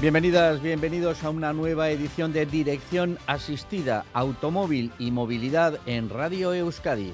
Bienvenidas, bienvenidos a una nueva edición de Dirección Asistida, Automóvil y Movilidad en Radio Euskadi.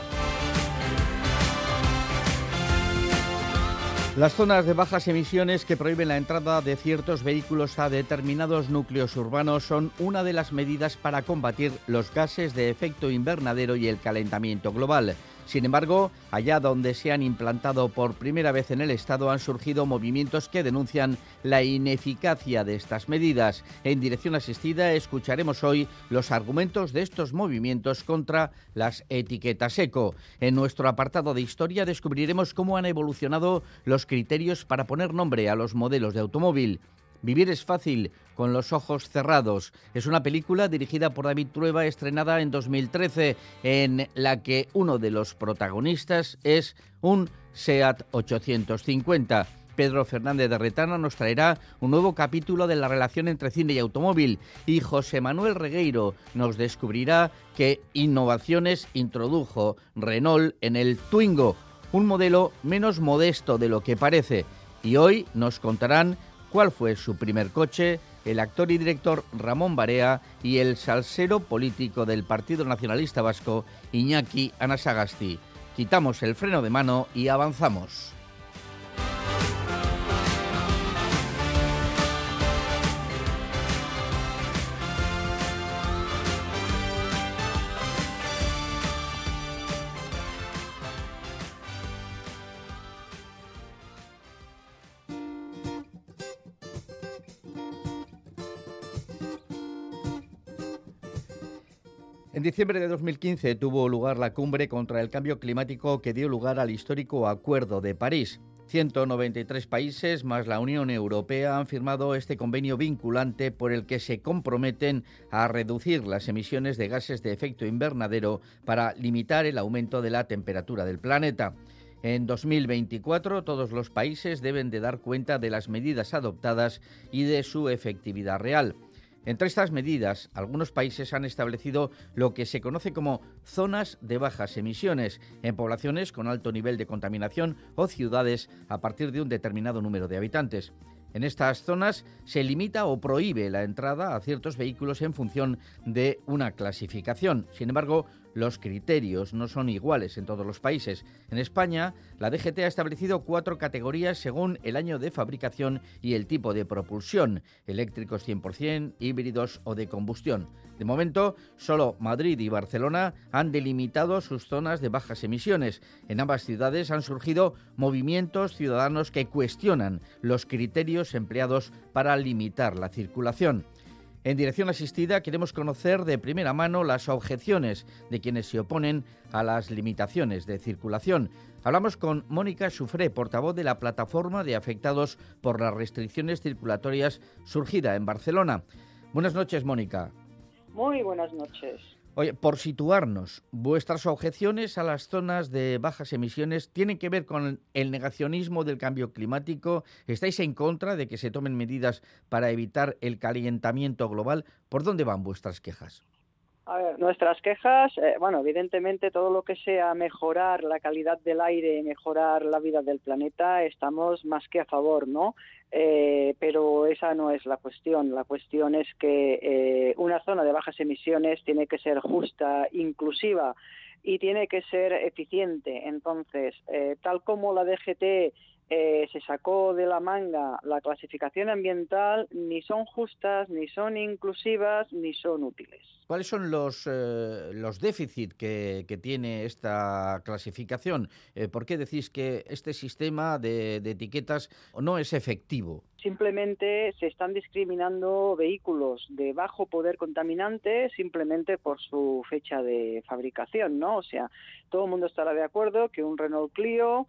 Las zonas de bajas emisiones que prohíben la entrada de ciertos vehículos a determinados núcleos urbanos son una de las medidas para combatir los gases de efecto invernadero y el calentamiento global. Sin embargo, allá donde se han implantado por primera vez en el Estado han surgido movimientos que denuncian la ineficacia de estas medidas. En Dirección Asistida escucharemos hoy los argumentos de estos movimientos contra las etiquetas eco. En nuestro apartado de historia descubriremos cómo han evolucionado los criterios para poner nombre a los modelos de automóvil. Vivir es fácil, con los ojos cerrados. Es una película dirigida por David Trueba, estrenada en 2013, en la que uno de los protagonistas es un SEAT 850. Pedro Fernández de Retana nos traerá un nuevo capítulo de la relación entre cine y automóvil, y José Manuel Regueiro nos descubrirá qué innovaciones introdujo Renault en el Twingo, un modelo menos modesto de lo que parece. Y hoy nos contarán cuál fue su primer coche, el actor y director Ramón Barea y el salsero político del Partido Nacionalista Vasco, Iñaki Anasagasti. Quitamos el freno de mano y avanzamos. En diciembre de 2015 tuvo lugar la cumbre contra el cambio climático que dio lugar al histórico Acuerdo de París. 193 países más la Unión Europea han firmado este convenio vinculante por el que se comprometen a reducir las emisiones de gases de efecto invernadero para limitar el aumento de la temperatura del planeta. En 2024 todos los países deben de dar cuenta de las medidas adoptadas y de su efectividad real. Entre estas medidas, algunos países han establecido lo que se conoce como zonas de bajas emisiones en poblaciones con alto nivel de contaminación o ciudades a partir de un determinado número de habitantes. En estas zonas se limita o prohíbe la entrada a ciertos vehículos en función de una clasificación. Sin embargo, los criterios no son iguales en todos los países. En España, la DGT ha establecido 4 categorías según el año de fabricación y el tipo de propulsión: eléctricos 100%, híbridos o de combustión. De momento, solo Madrid y Barcelona han delimitado sus zonas de bajas emisiones. En ambas ciudades han surgido movimientos ciudadanos que cuestionan los criterios empleados para limitar la circulación. En Dirección Asistida queremos conocer de primera mano las objeciones de quienes se oponen a las limitaciones de circulación. Hablamos con Mónica Sufré, portavoz de la Plataforma de Afectados por las Restricciones Circulatorias, surgida en Barcelona. Buenas noches, Mónica. Muy buenas noches. Oye, por situarnos, vuestras objeciones a las zonas de bajas emisiones tienen que ver con el negacionismo del cambio climático. ¿Estáis en contra de que se tomen medidas para evitar el calentamiento global? ¿Por dónde van vuestras quejas? A ver, nuestras quejas, evidentemente todo lo que sea mejorar la calidad del aire, mejorar la vida del planeta, estamos más que a favor, ¿no? Pero esa no es la cuestión. La cuestión es que una zona de bajas emisiones tiene que ser justa, inclusiva y tiene que ser eficiente. Entonces, tal como la DGT se sacó de la manga la clasificación ambiental, ni son justas, ni son inclusivas, ni son útiles. ¿Cuáles son los déficits que tiene esta clasificación? ¿Por qué decís que este sistema de etiquetas no es efectivo? Simplemente se están discriminando vehículos de bajo poder contaminante simplemente por su fecha de fabricación, ¿no? O sea, todo el mundo estará de acuerdo que un Renault Clio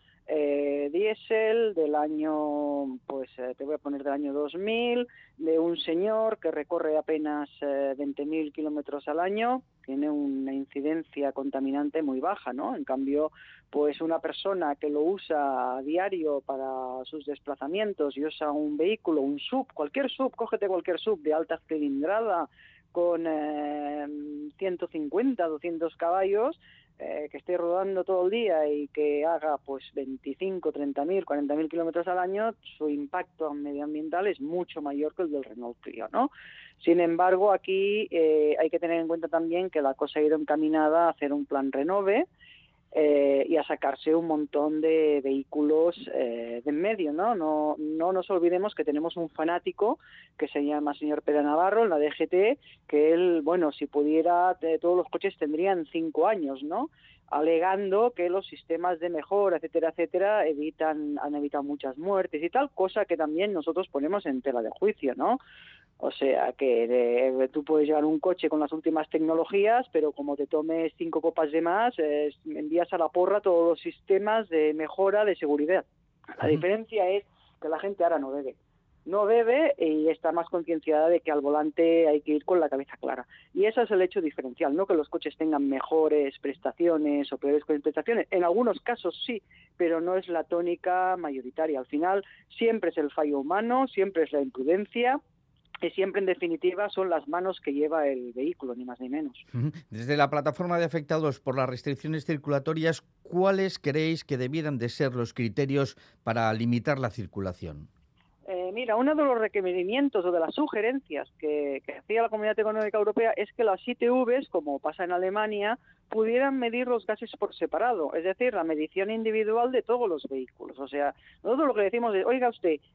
diésel del año, te voy a poner del año 2000, de un señor que recorre apenas 20.000 kilómetros al año, tiene una incidencia contaminante muy baja, ¿no? En cambio, pues una persona que lo usa a diario para sus desplazamientos y usa un vehículo, un SUV, cógete cualquier SUV de alta cilindrada con 150, 200 caballos, que esté rodando todo el día y que haga pues 25, 30.000, 40.000 kilómetros al año, su impacto medioambiental es mucho mayor que el del Renault Clio, ¿no? Sin embargo, aquí hay que tener en cuenta también que la cosa ha ido encaminada a hacer un plan Renove, y a sacarse un montón de vehículos de en medio, ¿no? No nos olvidemos que tenemos un fanático que se llama señor Pere Navarro en la DGT, que él, bueno, si pudiera, todos los coches tendrían 5 años, ¿no? Alegando que los sistemas de mejora, etcétera, etcétera, han evitado muchas muertes y tal, cosa que también nosotros ponemos en tela de juicio, ¿no? O sea que tú puedes llevar un coche con las últimas tecnologías, pero como te tomes 5 copas de más, envías a la porra todos los sistemas de mejora de seguridad. La diferencia es que la gente ahora no bebe. No bebe y está más concienciada de que al volante hay que ir con la cabeza clara. Y ese es el hecho diferencial, no que los coches tengan mejores prestaciones o peores prestaciones. En algunos casos sí, pero no es la tónica mayoritaria. Al final siempre es el fallo humano, siempre es la imprudencia, y siempre, en definitiva, son las manos que lleva el vehículo, ni más ni menos. Desde la plataforma de afectados por las restricciones circulatorias, ¿cuáles creéis que debieran de ser los criterios para limitar la circulación? Mira, uno de los requerimientos o de las sugerencias que hacía la Comunidad Económica Europea es que las ITVs, como pasa en Alemania, pudieran medir los gases por separado, es decir, la medición individual de todos los vehículos. O sea, nosotros lo que decimos es, oiga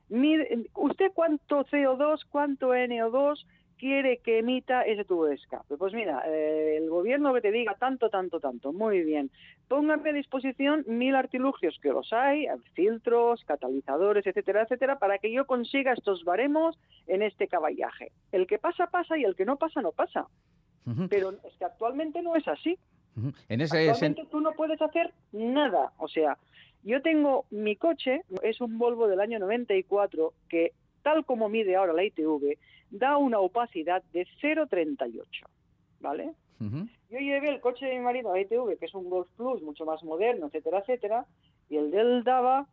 usted cuánto CO2, cuánto NO2 quiere que emita ese tubo de escape. Pues mira, el gobierno que te diga tanto, muy bien. Pónganme a disposición 1.000 artilugios, que los hay, filtros, catalizadores, etcétera, etcétera, para que yo consiga estos baremos en este caballaje. El que pasa, pasa, y el que no pasa, no pasa. Pero es que actualmente no es así. Actualmente tú no puedes hacer nada. O sea, yo tengo mi coche, es un Volvo del año 94, que tal como mide ahora la ITV, da una opacidad de 0,38, ¿vale? Yo llevé el coche de mi marido a la ITV, que es un Golf Plus, mucho más moderno, etcétera, etcétera, y el de él daba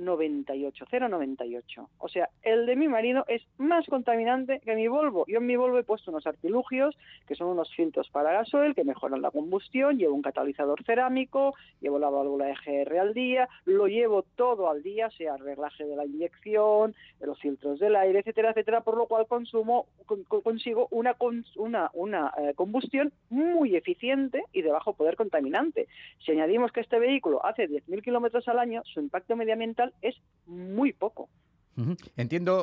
98, 0,98. O sea, el de mi marido es más contaminante que mi Volvo. Yo en mi Volvo he puesto unos artilugios, que son unos filtros para gasoil, que mejoran la combustión, llevo un catalizador cerámico, llevo la válvula EGR al día, lo llevo todo al día, sea el reglaje de la inyección, los filtros del aire, etcétera, etcétera, por lo cual consigo una combustión muy eficiente y de bajo poder contaminante. Si añadimos que este vehículo hace 10.000 kilómetros al año, su impacto medioambiental es muy poco. Entiendo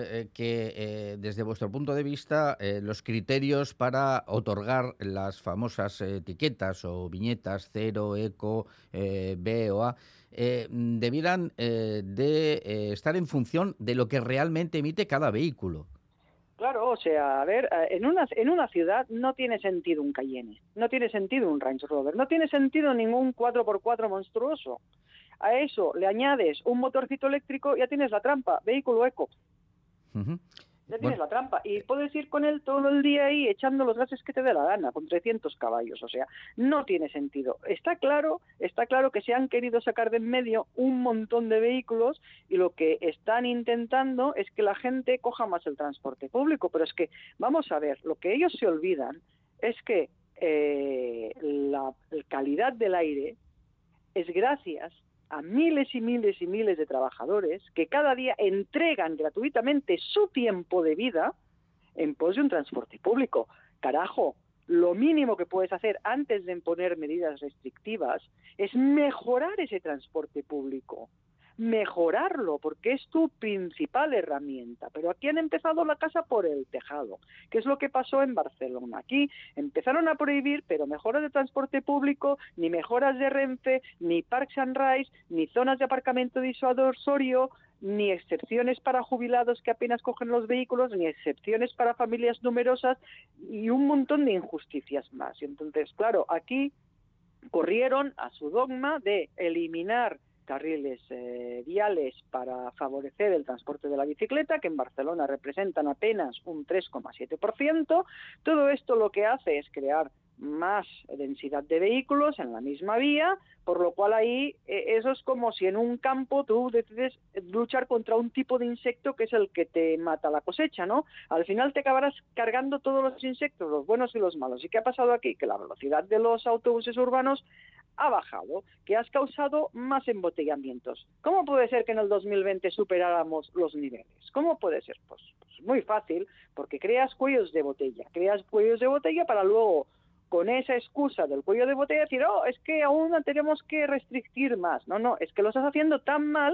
que desde vuestro punto de vista los criterios para otorgar las famosas etiquetas o viñetas cero, eco, B o A debieran de estar en función de lo que realmente emite cada vehículo. Claro, o sea, a ver, en una ciudad no tiene sentido un Cayenne, no tiene sentido un Range Rover, no tiene sentido ningún 4x4 monstruoso. A eso le añades un motorcito eléctrico, ya tienes la trampa, vehículo eco. Ya tienes la trampa. Y puedes ir con él todo el día ahí echando los gases que te dé la gana, con 300 caballos. O sea, no tiene sentido. Está claro que se han querido sacar de en medio un montón de vehículos y lo que están intentando es que la gente coja más el transporte público. Pero es que, vamos a ver, lo que ellos se olvidan es que la calidad del aire es gracias a miles y miles y miles de trabajadores que cada día entregan gratuitamente su tiempo de vida en pos de un transporte público. Carajo, lo mínimo que puedes hacer antes de imponer medidas restrictivas es mejorar ese transporte público. Mejorarlo, porque es tu principal herramienta. Pero aquí han empezado la casa por el tejado, que es lo que pasó en Barcelona. Aquí empezaron a prohibir, pero mejoras de transporte público, ni mejoras de Renfe, ni Parks and Rides, ni zonas de aparcamiento disuasorio, ni excepciones para jubilados que apenas cogen los vehículos, ni excepciones para familias numerosas, y un montón de injusticias más. Y entonces, claro, aquí corrieron a su dogma de eliminar carriles viales para favorecer el transporte de la bicicleta, que en Barcelona representan apenas un 3,7%. Todo esto lo que hace es crear más densidad de vehículos en la misma vía, por lo cual ahí eso es como si en un campo tú decides luchar contra un tipo de insecto que es el que te mata la cosecha, ¿no? Al final te acabarás cargando todos los insectos, los buenos y los malos. ¿Y qué ha pasado aquí? Que la velocidad de los autobuses urbanos ha bajado, que has causado más embotellamientos. ¿Cómo puede ser que en el 2020 superáramos los niveles? ¿Cómo puede ser? Pues muy fácil, porque creas cuellos de botella para luego, con esa excusa del cuello de botella, decir, es que aún tenemos que restringir más. No, es que lo estás haciendo tan mal,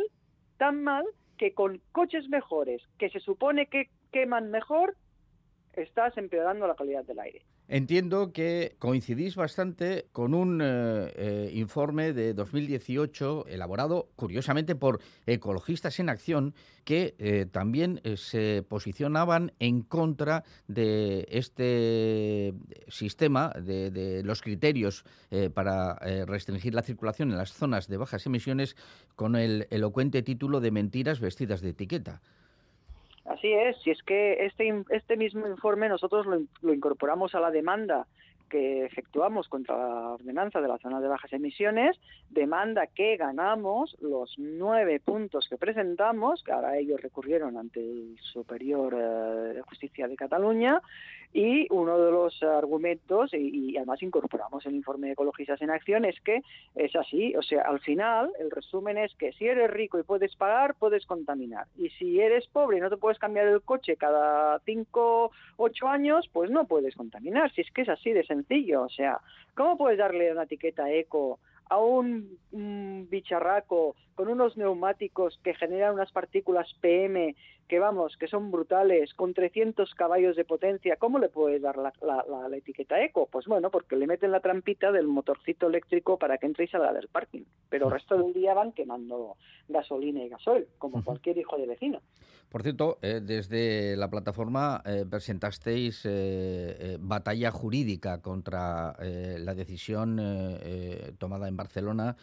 que con coches mejores, que se supone que queman mejor, estás empeorando la calidad del aire. Entiendo que coincidís bastante con un informe de 2018 elaborado, curiosamente, por Ecologistas en Acción, que también se posicionaban en contra de este sistema, de los criterios para restringir la circulación en las zonas de bajas emisiones, con el elocuente título de Mentiras vestidas de etiqueta. Así es, si es que este mismo informe nosotros lo incorporamos a la demanda que efectuamos contra la ordenanza de la zona de bajas emisiones, demanda que ganamos los 9 puntos que presentamos, que ahora ellos recurrieron ante el Superior de Justicia de Cataluña, y uno de los argumentos, y además incorporamos el informe de Ecologistas en Acción, es que es así, o sea, al final el resumen es que si eres rico y puedes pagar, puedes contaminar, y si eres pobre y no te puedes cambiar el coche cada 5, 8 años, pues no puedes contaminar, si es que es así de sencillo, o sea, ¿cómo puedes darle una etiqueta eco a un bicharraco con unos neumáticos que generan unas partículas PM que son brutales, con 300 caballos de potencia? ¿Cómo le puedes dar la etiqueta eco? Pues bueno, porque le meten la trampita del motorcito eléctrico para que entre y salga del parking, pero el resto del día van quemando gasolina y gasoil, como cualquier hijo de vecino. Por cierto, desde la plataforma presentasteis batalla jurídica contra la decisión tomada en Barcelona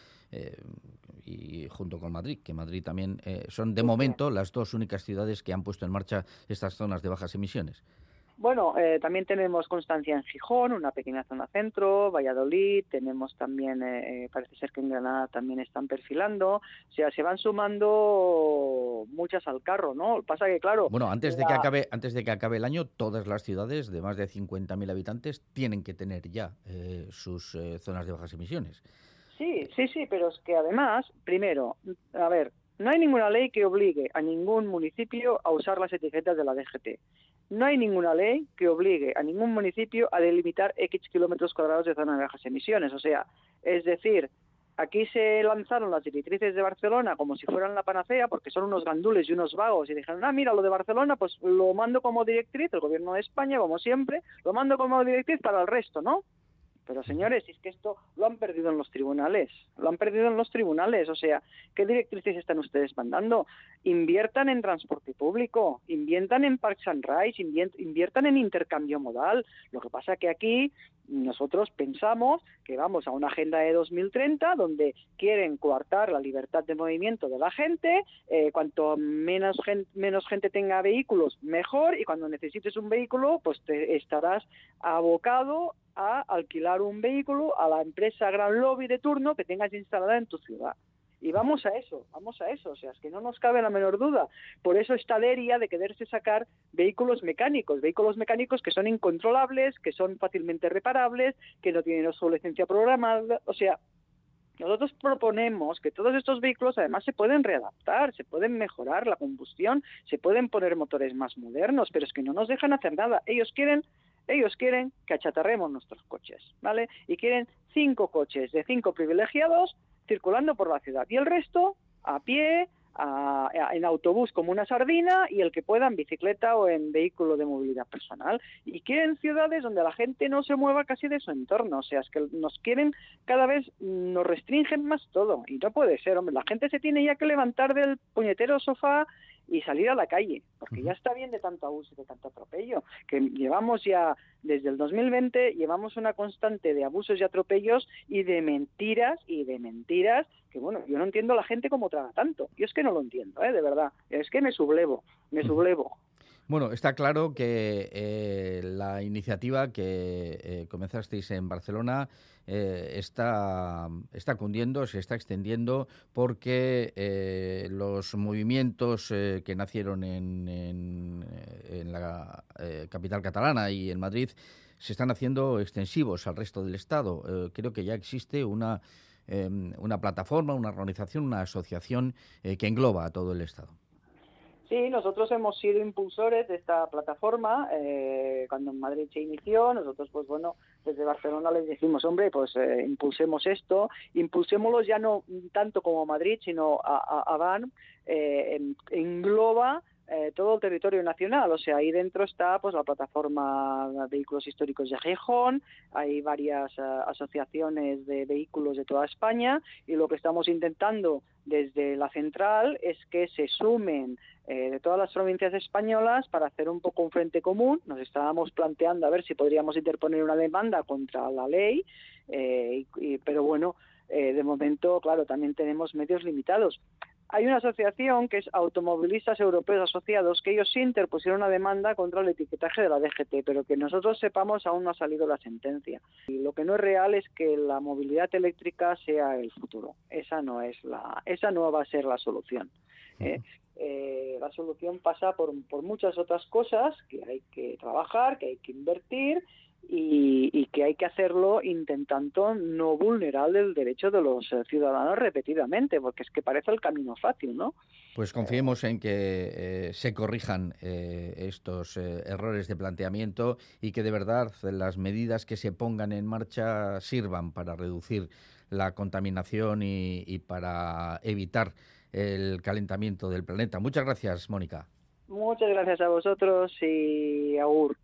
y junto con Madrid, que Madrid también son de momento las dos únicas ciudades que han puesto en marcha estas zonas de bajas emisiones. Bueno, también tenemos constancia en Gijón, una pequeña zona centro, Valladolid, tenemos también, parece ser que en Granada también están perfilando, o sea, se van sumando muchas al carro, ¿no? Lo que pasa que, claro... Bueno, antes de que acabe el año, todas las ciudades de más de 50.000 habitantes tienen que tener ya sus zonas de bajas emisiones. Sí, pero es que además, primero, a ver, no hay ninguna ley que obligue a ningún municipio a usar las etiquetas de la DGT. No hay ninguna ley que obligue a ningún municipio a delimitar X kilómetros cuadrados de zona de bajas emisiones. O sea, es decir, aquí se lanzaron las directrices de Barcelona como si fueran la panacea, porque son unos gandules y unos vagos, y dijeron, mira, lo de Barcelona, pues lo mando como directriz, el gobierno de España, como siempre, lo mando como directriz para el resto, ¿no? Pero señores, es que esto lo han perdido en los tribunales, o sea, ¿qué directrices están ustedes mandando? Inviertan en transporte público, inviertan en Parks and Rides, inviertan en intercambio modal. Lo que pasa que aquí nosotros pensamos que vamos a una agenda de 2030 donde quieren coartar la libertad de movimiento de la gente, cuanto menos gente tenga vehículos, mejor, y cuando necesites un vehículo, pues te estarás abocado a alquilar un vehículo a la empresa gran lobby de turno que tengas instalada en tu ciudad. Y vamos a eso, o sea, es que no nos cabe la menor duda. Por eso esta leria de quererse sacar vehículos mecánicos que son incontrolables, que son fácilmente reparables, que no tienen obsolescencia programada, o sea, nosotros proponemos que todos estos vehículos además se pueden readaptar, se pueden mejorar la combustión, se pueden poner motores más modernos, pero es que no nos dejan hacer nada. Ellos quieren que achatarremos nuestros coches, ¿vale? Y quieren 5 coches de 5 privilegiados circulando por la ciudad y el resto a pie, en autobús como una sardina, y el que pueda en bicicleta o en vehículo de movilidad personal. Y quieren ciudades donde la gente no se mueva casi de su entorno, o sea, es que nos quieren cada vez, nos restringen más todo, y no puede ser, hombre, la gente se tiene ya que levantar del puñetero sofá y salir a la calle, porque ya está bien de tanto abuso y de tanto atropello, que llevamos ya, desde el 2020, llevamos una constante de abusos y atropellos y de mentiras, que bueno, yo no entiendo a la gente cómo traga tanto, yo es que no lo entiendo, de verdad, es que me sublevo. Bueno, está claro que la iniciativa que comenzasteis en Barcelona está cundiendo, se está extendiendo, porque los movimientos que nacieron en la capital catalana y en Madrid se están haciendo extensivos al resto del Estado. Creo que ya existe una plataforma, una organización, una asociación que engloba a todo el Estado. Sí, nosotros hemos sido impulsores de esta plataforma. Cuando en Madrid se inició, nosotros, pues bueno, desde Barcelona les dijimos, hombre, pues impulsemos esto, impulsémoslo ya no tanto como Madrid, sino a Van, engloba todo el territorio nacional. O sea, ahí dentro está pues la plataforma Vehículos Históricos de Gijón, hay varias asociaciones de vehículos de toda España, y lo que estamos intentando desde la central es que se sumen de todas las provincias españolas para hacer un poco un frente común. Nos estábamos planteando a ver si podríamos interponer una demanda contra la ley, pero bueno, de momento, claro, también tenemos medios limitados. Hay una asociación que es Automovilistas Europeos Asociados, que ellos sí interpusieron una demanda contra el etiquetaje de la DGT, pero que nosotros sepamos aún no ha salido la sentencia. Y lo que no es real es que la movilidad eléctrica sea el futuro. Esa no va a ser la solución. La solución pasa por muchas otras cosas que hay que trabajar, que hay que invertir, y que hay que hacerlo intentando no vulnerar el derecho de los ciudadanos repetidamente, porque es que parece el camino fácil, ¿no? Pues confiemos en que se corrijan estos errores de planteamiento y que de verdad las medidas que se pongan en marcha sirvan para reducir la contaminación y para evitar el calentamiento del planeta. Muchas gracias, Mónica. Muchas gracias a vosotros y agur.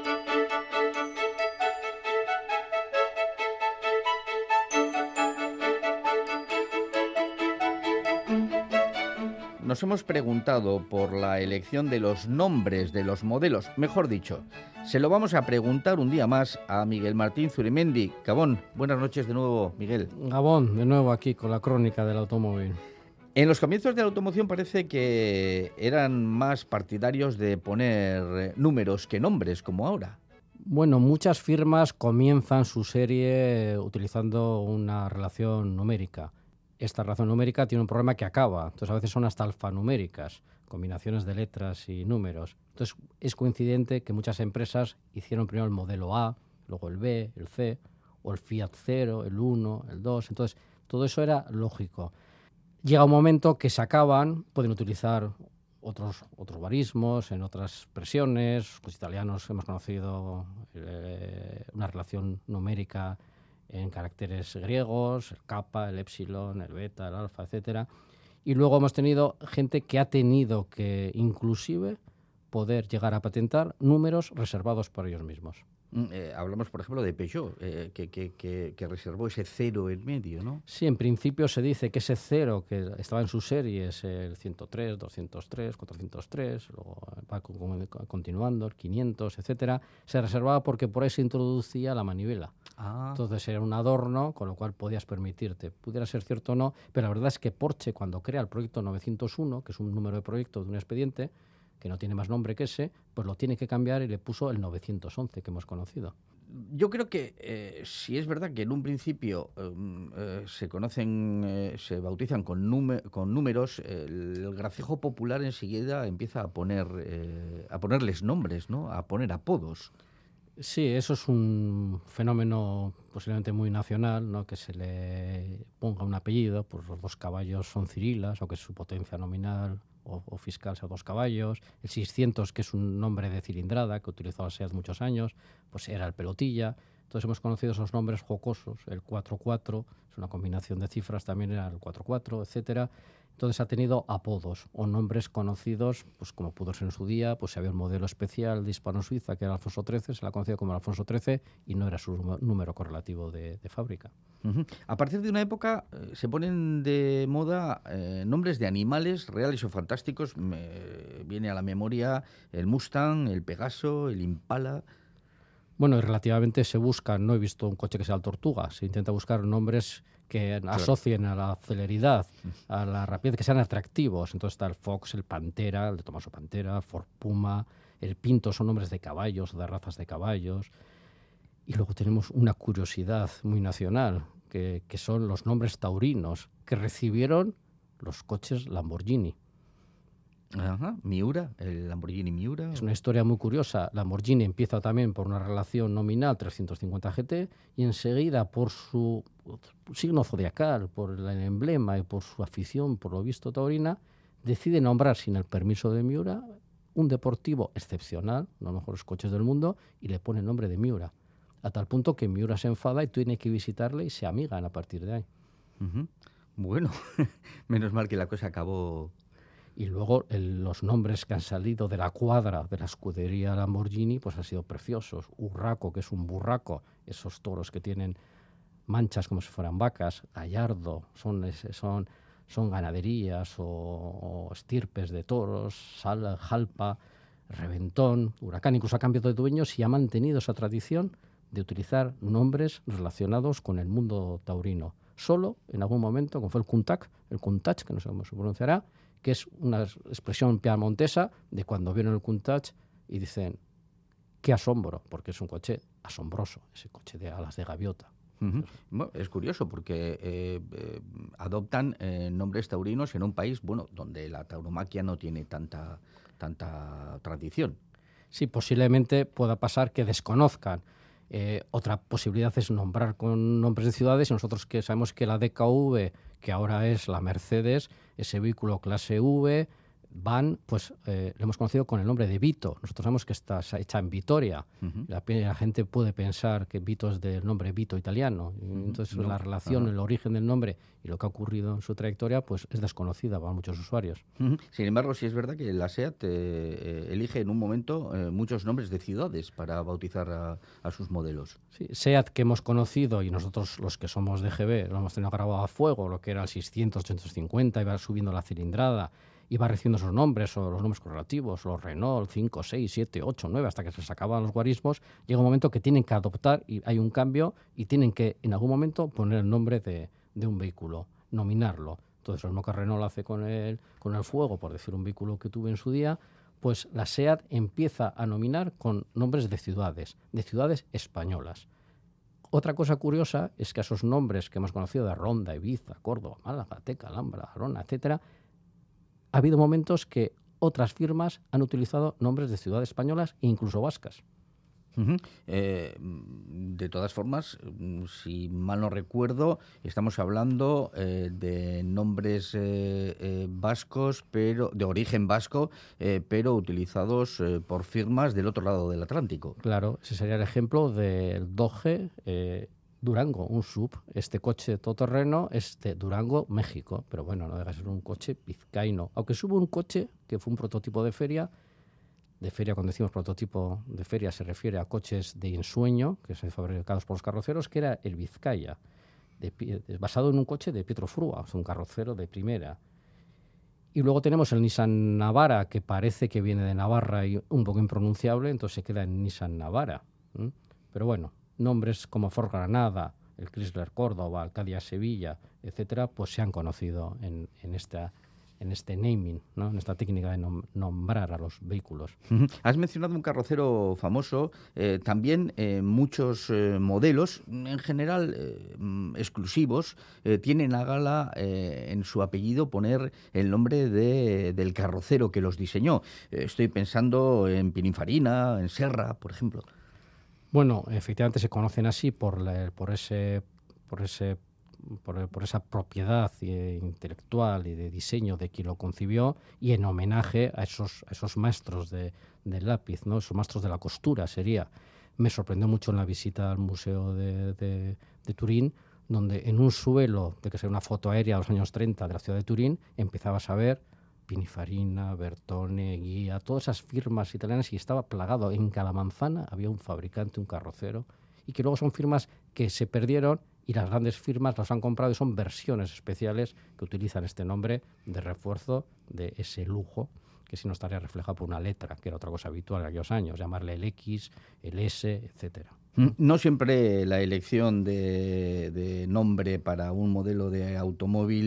Nos hemos preguntado por la elección de los nombres de los modelos, mejor dicho, se lo vamos a preguntar un día más a Miguel Martín Zurimendi. Gabón, buenas noches de nuevo, Miguel. Gabón, de nuevo aquí con la crónica del automóvil. En los comienzos de la automoción parece que eran más partidarios de poner números que nombres, como ahora. Bueno, muchas firmas comienzan su serie utilizando una relación numérica. Esta relación numérica tiene un problema que acaba, entonces a veces son hasta alfanuméricas, combinaciones de letras y números. Entonces es coincidente que muchas empresas hicieron primero el modelo A, luego el B, el C, o el Fiat 0, el 1, el 2. Entonces todo eso era lógico. Llega un momento que se acaban, pueden utilizar otros barismos en otras expresiones. Los italianos hemos conocido una relación numérica en caracteres griegos, el kappa, el epsilon, el beta, el alfa, etcétera. Y luego hemos tenido gente que ha tenido que inclusive poder llegar a patentar números reservados por ellos mismos. Hablamos, por ejemplo, de Peugeot, que reservó ese cero en medio, ¿no? Sí, en principio se dice que ese cero que estaba en sus series, el 103, 203, 403, luego va continuando, el 500, etcétera, se reservaba porque por ahí se introducía la manivela. Entonces era un adorno, con lo cual podías permitirte. Pudiera ser cierto o no, pero la verdad es que Porsche, cuando crea el proyecto 901, que es un número de proyecto de un expediente, que no tiene más nombre que ese, pues lo tiene que cambiar y le puso el 911 que hemos conocido. Yo creo que si es verdad que en un principio se conocen, se bautizan con números, el gracejo popular enseguida empieza a ponerles nombres, ¿no? A poner apodos. Sí, eso es un fenómeno posiblemente muy nacional, ¿no? Que se le ponga un apellido, pues los 2 caballos son Cirilas, o que su potencia nominal o fiscal sea 2 caballos. El 600, que es un nombre de cilindrada que utilizaba SEAT muchos años, pues era el pelotilla. Entonces hemos conocido esos nombres jocosos, el 44, es una combinación de cifras, también era el 44, etcétera. Entonces ha tenido apodos o nombres conocidos, pues como pudo ser en su día, pues si había un modelo especial de Hispano-Suiza que era Alfonso XIII, se la conocía como Alfonso XIII y no era su número correlativo de fábrica. Uh-huh. A partir de una época se ponen de moda nombres de animales reales o fantásticos. Me viene a la memoria el Mustang, el Pegaso, el Impala. Bueno, y relativamente se buscan, no he visto un coche que sea el Tortuga, se intenta buscar nombres que asocien a la celeridad, a la rapidez, que sean atractivos. Entonces está el Fox, el Pantera, el de Tommaso Pantera, Ford Puma, El Pinto son nombres de caballos, de razas de caballos. Y luego tenemos una curiosidad muy nacional, que son los nombres taurinos que recibieron los coches Lamborghini. Ajá, Miura, el Lamborghini Miura. Es una historia muy curiosa. Lamborghini empieza también por una relación nominal 350 GT y enseguida por su signo zodiacal, por el emblema y por su afición, por lo visto taurina, decide nombrar sin el permiso de Miura un deportivo excepcional, uno de los mejores coches del mundo, y le pone el nombre de Miura. A tal punto que Miura se enfada y tiene que visitarle y se amigan a partir de ahí. Uh-huh. Bueno, menos mal que la cosa acabó. Y luego los nombres que han salido de la cuadra de la escudería Lamborghini pues han sido preciosos. Urraco, que es un burraco, esos toros que tienen manchas como si fueran vacas. Gallardo, son ganaderías o estirpes de toros. Jalpa, Reventón, Huracán. Incluso ha cambiado de dueños y ha mantenido esa tradición de utilizar nombres relacionados con el mundo taurino. Solo en algún momento, como fue el Countach, que no sé cómo se pronunciará, que es una expresión piamontesa de cuando vieron el Countach y dicen, qué asombro, porque es un coche asombroso, ese coche de alas de gaviota. Uh-huh. Bueno, es curioso porque adoptan nombres taurinos en un país donde la tauromaquia no tiene tanta tradición. Sí, posiblemente pueda pasar que desconozcan. Otra posibilidad es nombrar con nombres de ciudades y nosotros que sabemos que la DKV, que ahora es la Mercedes, ese vehículo clase V, van, pues lo hemos conocido con el nombre de Vito. Nosotros sabemos que está hecha en Vitoria. Uh-huh. La gente puede pensar que Vito es del nombre Vito italiano. Uh-huh. Entonces la relación, el origen del nombre y lo que ha ocurrido en su trayectoria pues es desconocida para muchos usuarios. Uh-huh. Sin embargo, sí es verdad que la SEAT elige en un momento muchos nombres de ciudades para bautizar a sus modelos. Sí, SEAT que hemos conocido y nosotros los que somos de GB lo hemos tenido grabado a fuego, lo que era el 600, 850, iba subiendo la cilindrada, iba recibiendo esos nombres o los nombres correlativos, los Renault 5, 6, 7, 8, 9, hasta que se les acaban los guarismos. Llega un momento que tienen que adoptar y hay un cambio y tienen que en algún momento poner el nombre de un vehículo, nominarlo. Entonces lo mismo que Renault hace con el Fuego, por decir un vehículo que tuve en su día, pues la SEAT empieza a nominar con nombres de ciudades españolas. Otra cosa curiosa es que esos nombres que hemos conocido de Ronda, Ibiza, Córdoba, Málaga, Teca, Alhambra, Arona, etcétera, ha habido momentos que otras firmas han utilizado nombres de ciudades españolas e incluso vascas. Uh-huh. De todas formas, si mal no recuerdo, estamos hablando de nombres vascos, pero de origen vasco, pero utilizados por firmas del otro lado del Atlántico. Claro, ese sería el ejemplo del Dodge Durango, un SUV. Este coche todoterreno es de Durango, México, pero bueno, no deja de ser un coche vizcaíno. Aunque hubo un coche que fue un prototipo de feria, cuando decimos prototipo de feria se refiere a coches de ensueño, que son fabricados por los carroceros, que era el Vizcaya, basado en un coche de Pietro Frua, un carrocero de primera. Y luego tenemos el Nissan Navara, que parece que viene de Navarra y un poco impronunciable, entonces se queda en Nissan Navara. Pero bueno, nombres como Ford Granada, el Chrysler Córdoba, el Cadillac Sevilla, etcétera, pues se han conocido en este naming, ¿no? En esta técnica de nombrar a los vehículos. Uh-huh. Has mencionado un carrocero famoso, también muchos modelos, en general exclusivos, tienen a gala en su apellido poner el nombre del carrocero que los diseñó. Estoy pensando en Pininfarina, en Serra, por ejemplo. Bueno, efectivamente se conocen así por esa propiedad intelectual y de diseño de quien lo concibió y en homenaje a esos maestros del lápiz, ¿no? Esos maestros de la costura sería. Me sorprendió mucho en la visita al Museo de Turín, donde en un suelo, de que sea una foto aérea de los años 30 de la ciudad de Turín, empezabas a ver Pininfarina, Bertone, Guía, todas esas firmas italianas y estaba plagado. En cada manzana había un fabricante, un carrocero, y que luego son firmas que se perdieron y las grandes firmas las han comprado y son versiones especiales que utilizan este nombre de refuerzo de ese lujo que si no estaría reflejado por una letra, que era otra cosa habitual en aquellos años, llamarle el X, el S, etcétera. No siempre la elección de nombre para un modelo de automóvil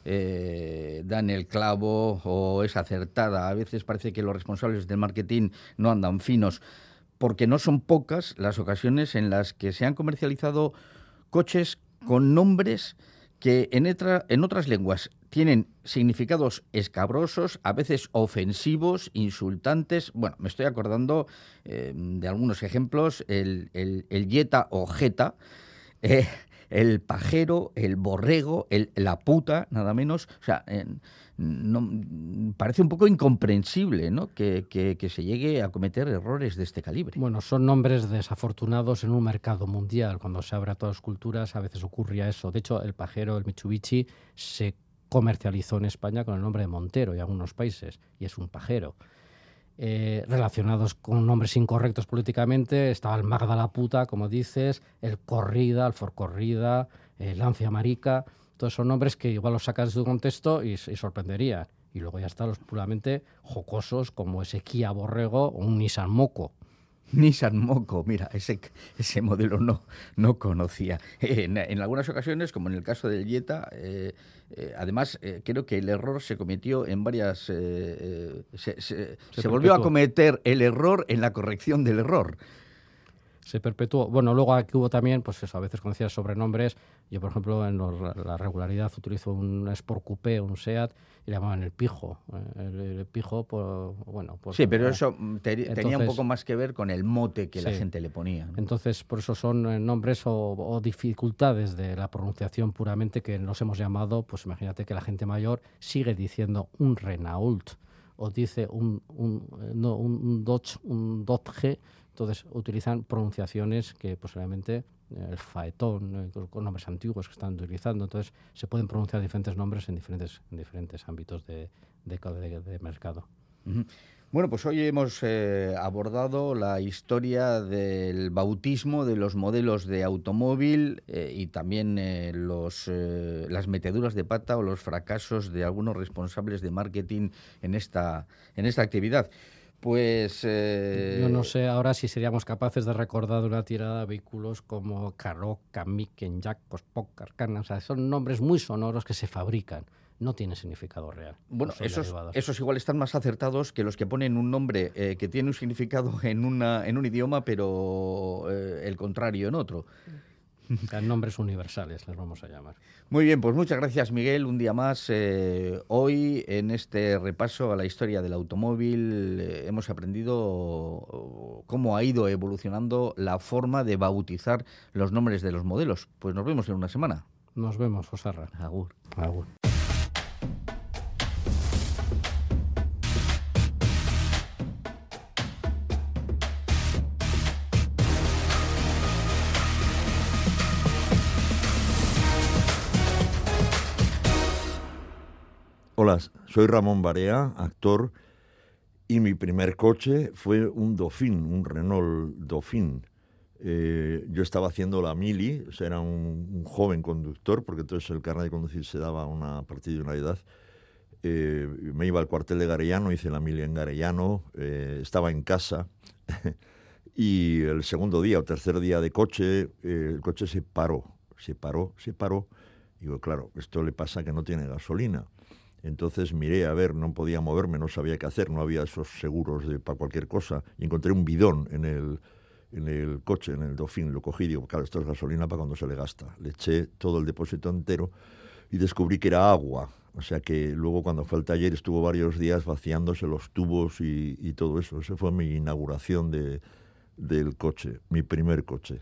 dan el clavo o es acertada. A veces parece que los responsables del marketing no andan finos, porque no son pocas las ocasiones en las que se han comercializado coches con nombres que en otras lenguas tienen significados escabrosos, a veces ofensivos, insultantes. Bueno, me estoy acordando de algunos ejemplos: el Jetta o Jetta, el pajero, el borrego, la puta, nada menos. O sea, parece un poco incomprensible, ¿no?, que se llegue a cometer errores de este calibre. Bueno, son nombres desafortunados en un mercado mundial. Cuando se abre a todas las culturas a veces ocurría eso. De hecho, el pajero, el Mitsubishi, se comercializó en España con el nombre de Montero y algunos países, y es un pajero. Relacionados con nombres incorrectos políticamente estaba el Magda la puta, como dices, el Corrida, el Ford Corrida, el Lancia Marica. Todos son nombres que igual los sacas de su contexto y sorprenderían. Y luego ya están los puramente jocosos, como ese Kia Borrego o un Nissan Moco. Nissan Moco, mira, ese modelo no conocía. En algunas ocasiones, como en el caso del Jetta, además creo que el error se cometió en varias... se volvió a cometer el error en la corrección del error. Se perpetuó. Bueno, luego aquí hubo también, pues eso, a veces conocías sobrenombres. Yo, por ejemplo, en la regularidad utilizo un Sport Coupé, un SEAT, y le llamaban el Pijo. El Pijo, sí, pero eso tenía un poco más que ver con el mote que la gente le ponía, ¿no? Entonces, por eso son nombres o dificultades de la pronunciación puramente que nos hemos llamado. Pues imagínate que la gente mayor sigue diciendo un Renault o dice un Dodge, un Dodge. Entonces utilizan pronunciaciones que posiblemente el faetón, con nombres antiguos que están utilizando. Entonces se pueden pronunciar diferentes nombres en diferentes ámbitos de mercado. Uh-huh. Bueno, pues hoy hemos abordado la historia del bautismo de los modelos de automóvil y también las meteduras de pata o los fracasos de algunos responsables de marketing en esta actividad. Pues yo no sé ahora si seríamos capaces de recordar una tirada de vehículos como Karoq, Miken, Jacos, Poc, Arcana. O sea, son nombres muy sonoros que se fabrican. No tiene significado real. Bueno, esos igual están más acertados que los que ponen un nombre que tiene un significado en un idioma, pero el contrario en otro. Nombres universales les vamos a llamar. Muy bien, pues muchas gracias, Miguel. Un día más, hoy en este repaso a la historia del automóvil hemos aprendido cómo ha ido evolucionando la forma de bautizar los nombres de los modelos. Pues nos vemos en una semana. Nos vemos, Josarra. Agur. Agur. Hola, soy Ramón Barea, actor, y mi primer coche fue un Dauphine, un Renault Dauphine. Yo estaba haciendo la mili, o sea, era un joven conductor, porque entonces el carnet de conducir se daba a partir de una edad. Me iba al cuartel de Garellano, hice la mili en Garellano, estaba en casa, y el segundo día o tercer día de coche, el coche se paró. Digo, claro, esto le pasa que no tiene gasolina. Entonces miré, a ver, no podía moverme, no sabía qué hacer, no había esos seguros para cualquier cosa, y encontré un bidón en el coche, en el Dauphine. Lo cogí y digo, claro, esto es gasolina para cuando se le gasta. Le eché todo el depósito entero y descubrí que era agua. O sea que luego cuando fue al taller estuvo varios días vaciándose los tubos y todo eso. Esa fue mi inauguración del coche, mi primer coche.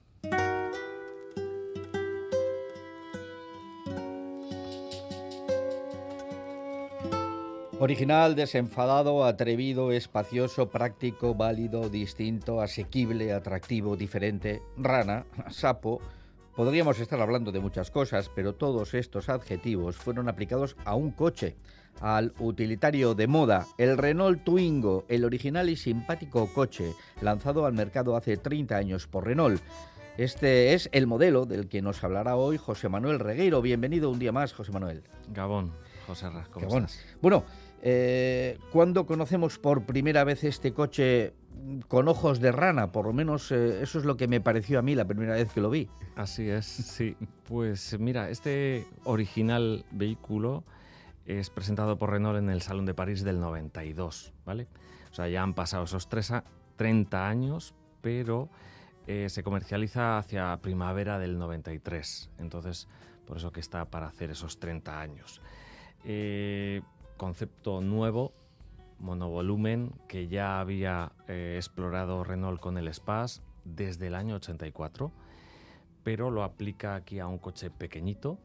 Original, desenfadado, atrevido, espacioso, práctico, válido, distinto, asequible, atractivo, diferente, rana, sapo. Podríamos estar hablando de muchas cosas, pero todos estos adjetivos fueron aplicados a un coche, al utilitario de moda, el Renault Twingo, el original y simpático coche, lanzado al mercado hace 30 años por Renault. Este es el modelo del que nos hablará hoy José Manuel Regueiro. Bienvenido un día más, José Manuel. Gabón, José Ra, ¿cómo Gabón. estás? Bueno, ¿cuándo conocemos por primera vez este coche con ojos de rana, por lo menos eso es lo que me pareció a mí la primera vez que lo vi. Así es, sí. Pues mira, este original vehículo es presentado por Renault en el Salón de París del 92, ¿vale? O sea, ya han pasado esos 30 años, pero se comercializa hacia primavera del 93. Entonces, por eso que está para hacer esos 30 años. Concepto nuevo, monovolumen, que ya había explorado Renault con el Espace desde el año 84, pero lo aplica aquí a un coche pequeñito,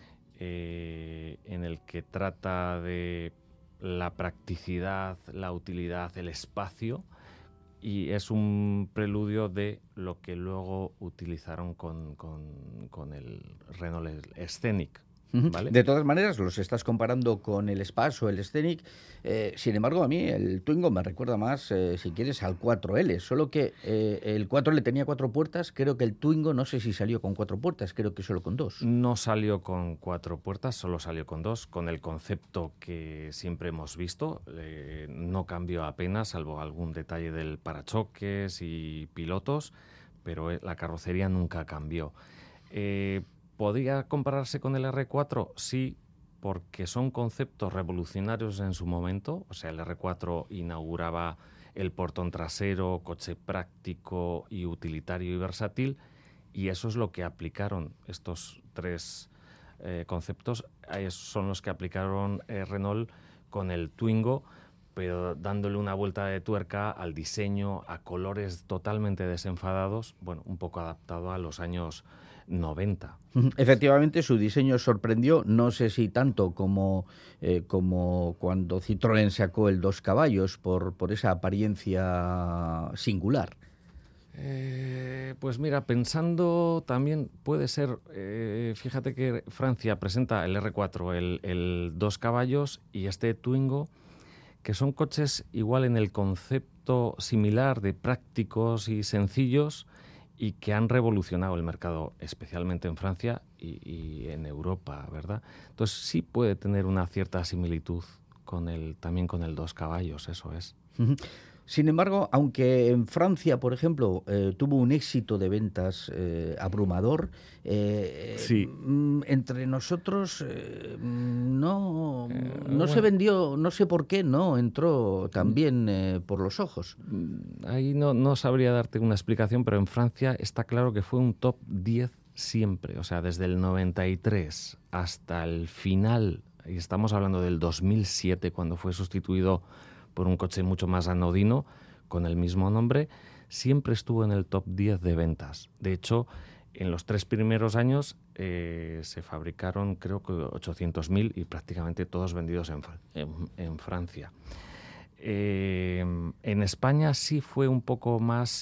en el que trata de la practicidad, la utilidad, el espacio, y es un preludio de lo que luego utilizaron con el Renault Scenic. ¿Vale? De todas maneras, los estás comparando con el Espace o el Scenic. Sin embargo, a mí el Twingo me recuerda más, si quieres, al 4L. Solo que el 4L tenía 4 puertas. Creo que el Twingo, no sé si salió con 4 puertas, creo que solo con 2. No salió con 4 puertas, solo salió con 2, con el concepto que siempre hemos visto. No cambió apenas, salvo algún detalle del parachoques y pilotos, pero la carrocería nunca cambió. ¿Podría compararse con el R4? Sí, porque son conceptos revolucionarios en su momento. O sea, el R4 inauguraba el portón trasero, coche práctico y utilitario y versátil, y eso es lo que aplicaron estos 3 conceptos. Son los que aplicaron Renault con el Twingo, pero dándole una vuelta de tuerca al diseño, a colores totalmente desenfadados, bueno, un poco adaptado a los años 90. Efectivamente, su diseño sorprendió, no sé si tanto como cuando Citroën sacó el 2 caballos, por esa apariencia singular. Pues mira, pensando también puede ser, fíjate que Francia presenta el R4, el 2 caballos y este Twingo, que son coches igual en el concepto similar de prácticos y sencillos, y que han revolucionado el mercado, especialmente en Francia y en Europa, ¿verdad? Entonces sí puede tener una cierta similitud también con el 2 caballos, eso es. Sin embargo, aunque en Francia, por ejemplo, tuvo un éxito de ventas abrumador, sí. Entre nosotros no bueno, se vendió, no sé por qué, no entró también por los ojos. Ahí no sabría darte una explicación, pero en Francia está claro que fue un top 10 siempre, o sea, desde el 93 hasta el final, y estamos hablando del 2007, cuando fue sustituido por un coche mucho más anodino, con el mismo nombre, siempre estuvo en el top 10 de ventas. De hecho, en los 3 primeros años se fabricaron, creo que 800.000 y prácticamente todos vendidos en Francia. En España sí fue un poco más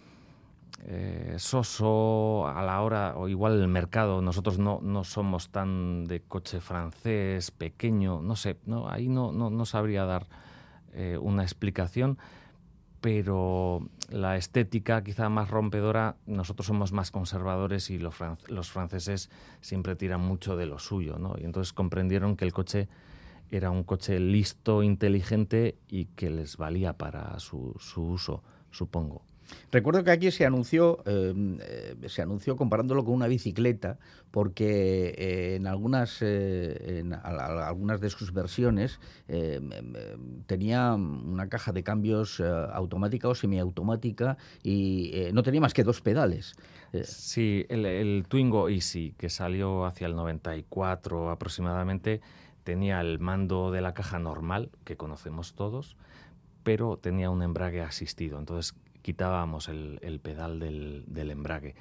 soso a la hora, o igual el mercado. Nosotros no somos tan de coche francés, pequeño, no sé, ahí no sabría dar una explicación, pero la estética quizá más rompedora, nosotros somos más conservadores y los franceses siempre tiran mucho de lo suyo, ¿no? Y entonces comprendieron que el coche era un coche listo, inteligente y que les valía para su uso, supongo. Recuerdo que aquí se anunció comparándolo con una bicicleta, porque en algunas de sus versiones tenía una caja de cambios automática o semiautomática y no tenía más que 2 pedales. Sí, el Twingo Easy, que salió hacia el 94 aproximadamente, tenía el mando de la caja normal, que conocemos todos, pero tenía un embrague asistido. Entonces quitábamos el pedal del embrague.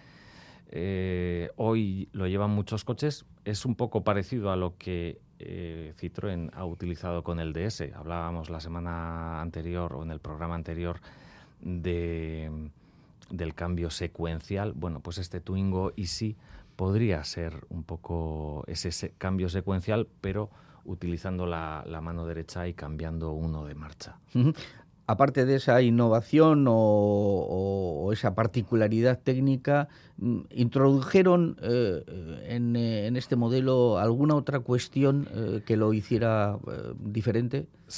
Hoy lo llevan muchos coches. Es un poco parecido a lo que Citroën ha utilizado con el DS. Hablábamos la semana anterior o en el programa anterior del cambio secuencial. Bueno, pues este Twingo Easy podría ser un poco ese cambio secuencial, pero utilizando la mano derecha y cambiando uno de marcha. Aparte de esa innovación o esa particularidad técnica, ¿introdujeron en este modelo alguna otra cuestión que lo hiciera diferente? Sí,